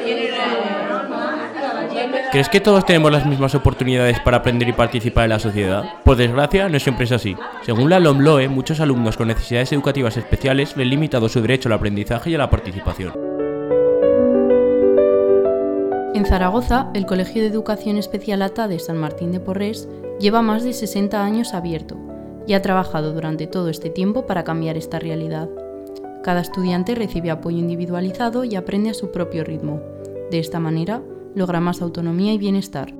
¿Crees que todos tenemos las mismas oportunidades para aprender y participar en la sociedad? Por desgracia, no siempre es así. Según la LOMLOE, muchos alumnos con necesidades educativas especiales ven limitado su derecho al aprendizaje y a la participación. En Zaragoza, el Colegio de Educación Especial ATA de San Martín de Porres lleva más de 60 años abierto y ha trabajado durante todo este tiempo para cambiar esta realidad. Cada estudiante recibe apoyo individualizado y aprende a su propio ritmo. De esta manera, logra más autonomía y bienestar.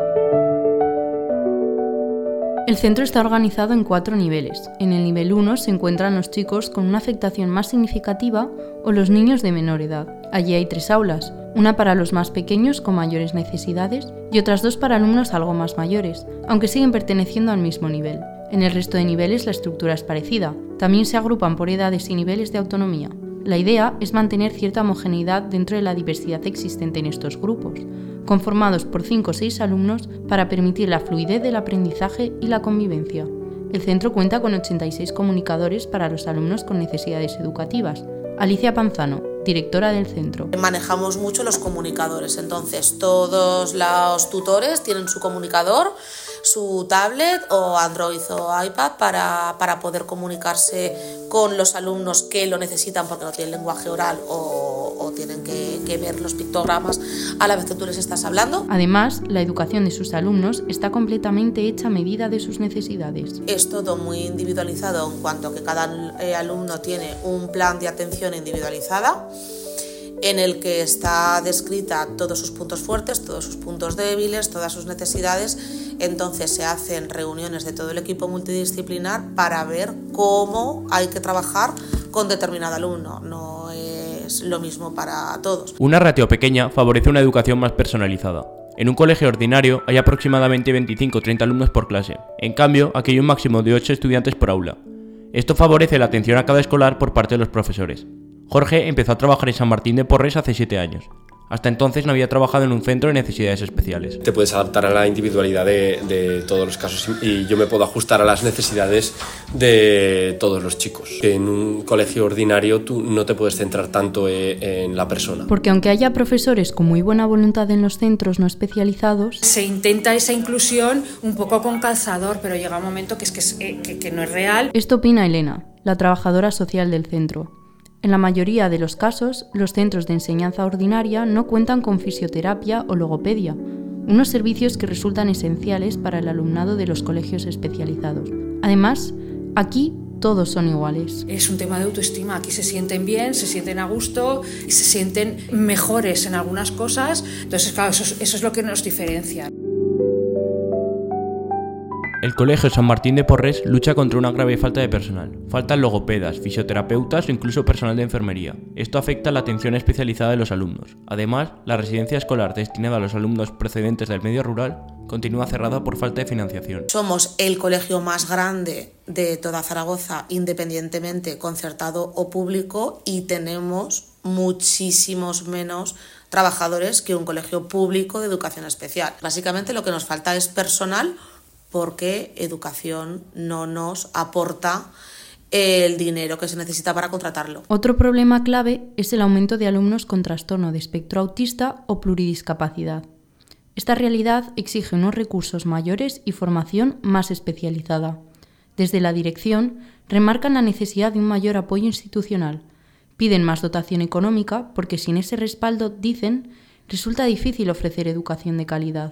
El centro está organizado en 4 niveles. En el nivel 1 se encuentran los chicos con una afectación más significativa o los niños de menor edad. Allí hay 3 aulas, una para los más pequeños con mayores necesidades y otras 2 para alumnos algo más mayores, aunque siguen perteneciendo al mismo nivel. En el resto de niveles la estructura es parecida. También se agrupan por edades y niveles de autonomía. La idea es mantener cierta homogeneidad dentro de la diversidad existente en estos grupos, conformados por 5 o 6 alumnos para permitir la fluidez del aprendizaje y la convivencia. El centro cuenta con 86 comunicadores para los alumnos con necesidades educativas. Alicia Panzano, directora del centro. Manejamos mucho los comunicadores, entonces todos los tutores tienen su comunicador, su tablet o Android o iPad para poder comunicarse con los alumnos que lo necesitan porque no tienen lenguaje oral o tienen que ver los pictogramas a la vez que tú les estás hablando. Además, la educación de sus alumnos está completamente hecha a medida de sus necesidades. Es todo muy individualizado en cuanto a que cada alumno tiene un plan de atención individualizada en el que está descrita todos sus puntos fuertes, todos sus puntos débiles, todas sus necesidades. Entonces se hacen reuniones de todo el equipo multidisciplinar para ver cómo hay que trabajar con determinado alumno. No es lo mismo para todos. Una ratio pequeña favorece una educación más personalizada. En un colegio ordinario hay aproximadamente 25 o 30 alumnos por clase. En cambio, aquí hay un máximo de 8 estudiantes por aula. Esto favorece la atención a cada escolar por parte de los profesores. Jorge empezó a trabajar en San Martín de Porres hace 7 años. Hasta entonces no había trabajado en un centro de necesidades especiales. Te puedes adaptar a la individualidad de todos los casos y yo me puedo ajustar a las necesidades de todos los chicos. En un colegio ordinario tú no te puedes centrar tanto en la persona. Porque aunque haya profesores con muy buena voluntad en los centros no especializados, se intenta esa inclusión un poco con calzador, pero llega un momento que no es real. Esto opina Elena, la trabajadora social del centro. En la mayoría de los casos, los centros de enseñanza ordinaria no cuentan con fisioterapia o logopedia, unos servicios que resultan esenciales para el alumnado de los colegios especializados. Además, aquí todos son iguales. Es un tema de autoestima, aquí se sienten bien, se sienten a gusto, se sienten mejores en algunas cosas, entonces claro, eso es lo que nos diferencia. El Colegio San Martín de Porres lucha contra una grave falta de personal. Faltan logopedas, fisioterapeutas o incluso personal de enfermería. Esto afecta a la atención especializada de los alumnos. Además, la residencia escolar destinada a los alumnos procedentes del medio rural continúa cerrada por falta de financiación. Somos el colegio más grande de toda Zaragoza, independientemente concertado o público, y tenemos muchísimos menos trabajadores que un colegio público de educación especial. Básicamente lo que nos falta es personal, porque educación no nos aporta el dinero que se necesita para contratarlo. Otro problema clave es el aumento de alumnos con trastorno de espectro autista o pluridiscapacidad. Esta realidad exige unos recursos mayores y formación más especializada. Desde la dirección remarcan la necesidad de un mayor apoyo institucional. Piden más dotación económica porque sin ese respaldo, dicen, resulta difícil ofrecer educación de calidad.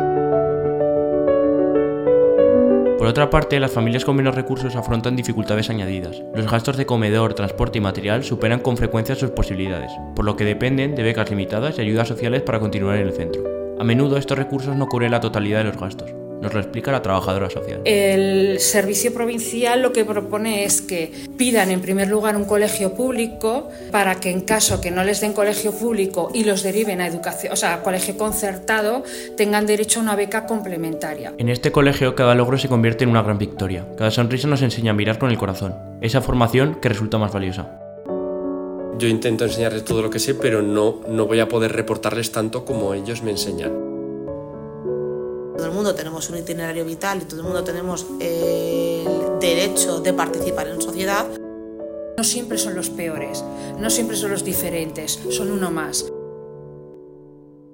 Por otra parte, las familias con menos recursos afrontan dificultades añadidas. Los gastos de comedor, transporte y material superan con frecuencia sus posibilidades, por lo que dependen de becas limitadas y ayudas sociales para continuar en el centro. A menudo estos recursos no cubren la totalidad de los gastos. Nos lo explica la trabajadora social. El servicio provincial lo que propone es que pidan en primer lugar un colegio público para que en caso que no les den colegio público y los deriven a educación, o sea, a colegio concertado, tengan derecho a una beca complementaria. En este colegio cada logro se convierte en una gran victoria. Cada sonrisa nos enseña a mirar con el corazón. Esa formación que resulta más valiosa. Yo intento enseñarles todo lo que sé, pero no voy a poder reportarles tanto como ellos me enseñan. Todo el mundo tenemos un itinerario vital y todo el mundo tenemos el derecho de participar en sociedad. No siempre son los peores, no siempre son los diferentes, son uno más.